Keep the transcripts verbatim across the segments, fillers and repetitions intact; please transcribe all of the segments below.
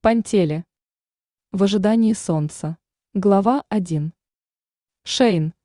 Пантеле. В ожидании солнца. Глава один. Шейн.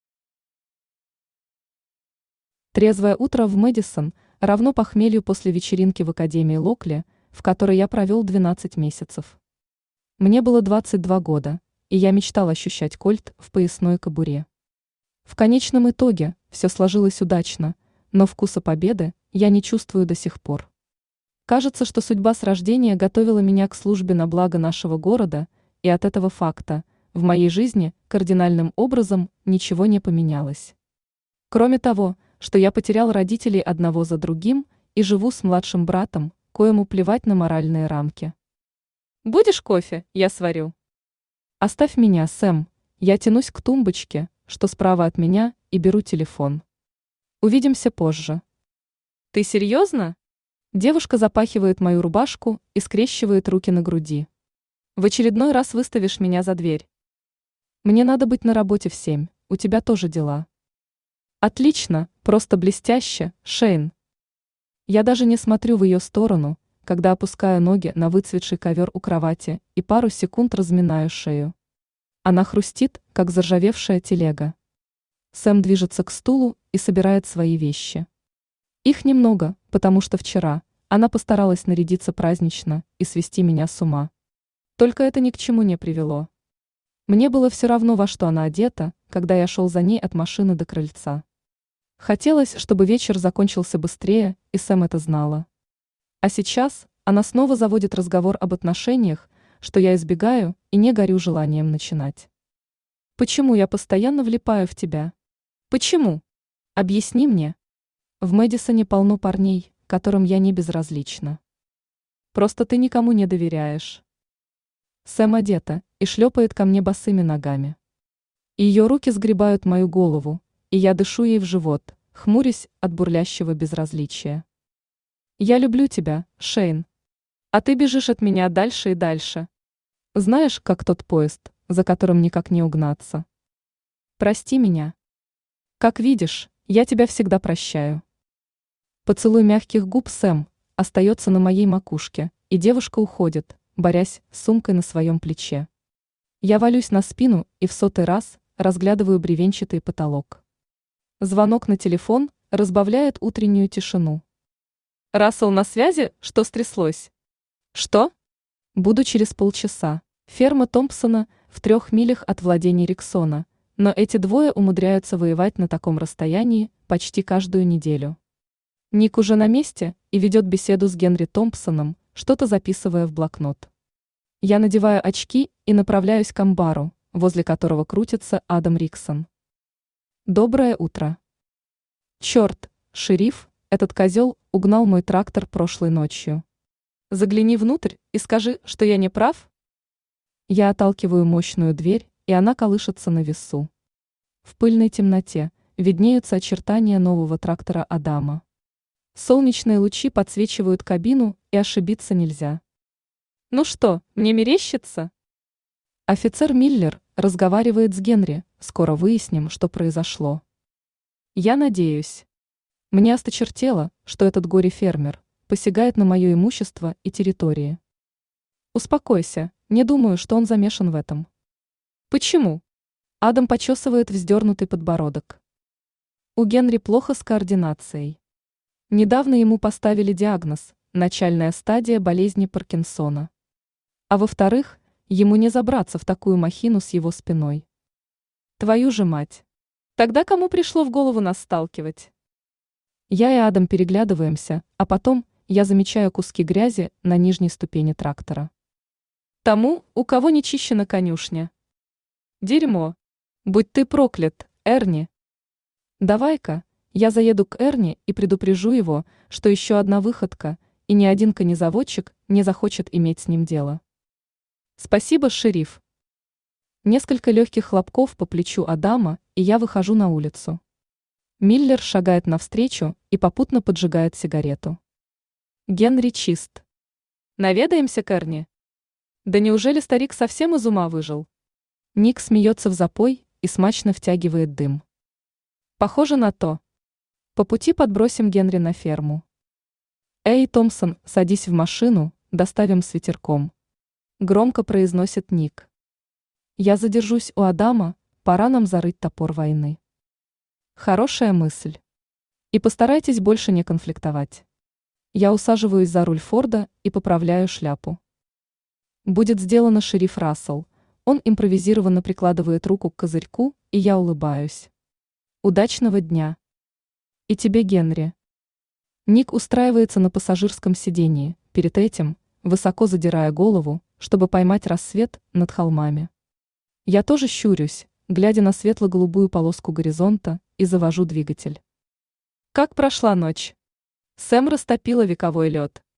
Трезвое утро в Мэдисон равно похмелью после вечеринки в Академии Локли, в которой я провел двенадцать месяцев. Мне было двадцать два года, и я мечтал ощущать кольт в поясной кобуре. В конечном итоге все сложилось удачно, но вкуса победы я не чувствую до сих пор. Кажется, что судьба с рождения готовила меня к службе на благо нашего города, и от этого факта в моей жизни кардинальным образом ничего не поменялось. Кроме того, что я потерял родителей одного за другим и живу с младшим братом, коему плевать на моральные рамки. «Будешь кофе? Я сварю». «Оставь меня, Сэм», я тянусь к тумбочке, что справа от меня, и беру телефон. «Увидимся позже». «Ты серьезно?» Девушка запахивает мою рубашку и скрещивает руки на груди. «В очередной раз выставишь меня за дверь». «Мне надо быть на работе в семь, у тебя тоже дела». «Отлично, просто блестяще, Шейн». Я даже не смотрю в ее сторону, когда опускаю ноги на выцветший ковер у кровати и пару секунд разминаю шею. Она хрустит, как заржавевшая телега. Сэм движется к стулу и собирает свои вещи. Их немного, потому что вчера она постаралась нарядиться празднично и свести меня с ума. Только это ни к чему не привело. Мне было все равно, во что она одета, когда я шел за ней от машины до крыльца. Хотелось, чтобы вечер закончился быстрее, и Сэм это знала. А сейчас она снова заводит разговор об отношениях, что я избегаю и не горю желанием начинать. Почему я постоянно влипаю в тебя? Почему? Объясни мне. В Мэдисоне полно парней, которым я не безразлична. Просто ты никому не доверяешь. Сэм одета и шлепает ко мне босыми ногами. Ее руки сгребают мою голову, и я дышу ей в живот, хмурясь от бурлящего безразличия. Я люблю тебя, Шейн. А ты бежишь от меня дальше и дальше. Знаешь, как тот поезд, за которым никак не угнаться. Прости меня. Как видишь, я тебя всегда прощаю. Поцелуй мягких губ Сэм остается на моей макушке, и девушка уходит, борясь с сумкой на своем плече. Я валюсь на спину и в сотый раз разглядываю бревенчатый потолок. Звонок на телефон разбавляет утреннюю тишину. «Рассел на связи? Что стряслось?» «Что?» «Буду через полчаса. Ферма Томпсона в трех милях от владений Риксона, но эти двое умудряются воевать на таком расстоянии почти каждую неделю». Ник уже на месте и ведет беседу с Генри Томпсоном, что-то записывая в блокнот. Я надеваю очки и направляюсь к амбару, возле которого крутится Адам Риксон. Доброе утро. Черт, шериф, этот козел угнал мой трактор прошлой ночью. Загляни внутрь и скажи, что я не прав. Я отталкиваю мощную дверь, и она колышется на весу. В пыльной темноте виднеются очертания нового трактора Адама. Солнечные лучи подсвечивают кабину, и ошибиться нельзя. Ну что, мне мерещится? Офицер Миллер разговаривает с Генри, скоро выясним, что произошло. Я надеюсь. Мне осточертело, что этот горе-фермер посягает на мое имущество и территории. Успокойся, не думаю, что он замешан в этом. Почему? Адам почесывает вздернутый подбородок. У Генри плохо с координацией. Недавно ему поставили диагноз – начальная стадия болезни Паркинсона. А во-вторых, ему не забраться в такую махину с его спиной. Твою же мать! Тогда кому пришло в голову нас сталкивать? Я и Адам переглядываемся, а потом я замечаю куски грязи на нижней ступени трактора. Тому, у кого не чищена конюшня. Дерьмо! Будь ты проклят, Эрни! Давай-ка, я заеду к Эрни и предупрежу его, что еще одна выходка, и ни один конезаводчик не захочет иметь с ним дело. Спасибо, шериф. Несколько легких хлопков по плечу Адама, и я выхожу на улицу. Миллер шагает навстречу и попутно поджигает сигарету. Генри чист. Наведаемся к Эрни. Да неужели старик совсем из ума выжил? Ник смеется в запой и смачно втягивает дым. Похоже на то. По пути подбросим Генри на ферму. Эй, Томпсон, садись в машину, доставим с ветерком. Громко произносит Ник. Я задержусь у Адама, пора нам зарыть топор войны. Хорошая мысль. И постарайтесь больше не конфликтовать. Я усаживаюсь за руль Форда и поправляю шляпу. Будет сделано, шериф Рассел. Он импровизированно прикладывает руку к козырьку, и я улыбаюсь. Удачного дня. И тебе, Генри. Ник устраивается на пассажирском сидении, перед этим, высоко задирая голову, чтобы поймать рассвет над холмами. Я тоже щурюсь, глядя на светло-голубую полоску горизонта, и завожу двигатель. Как прошла ночь? Сэм растопила вековой лед.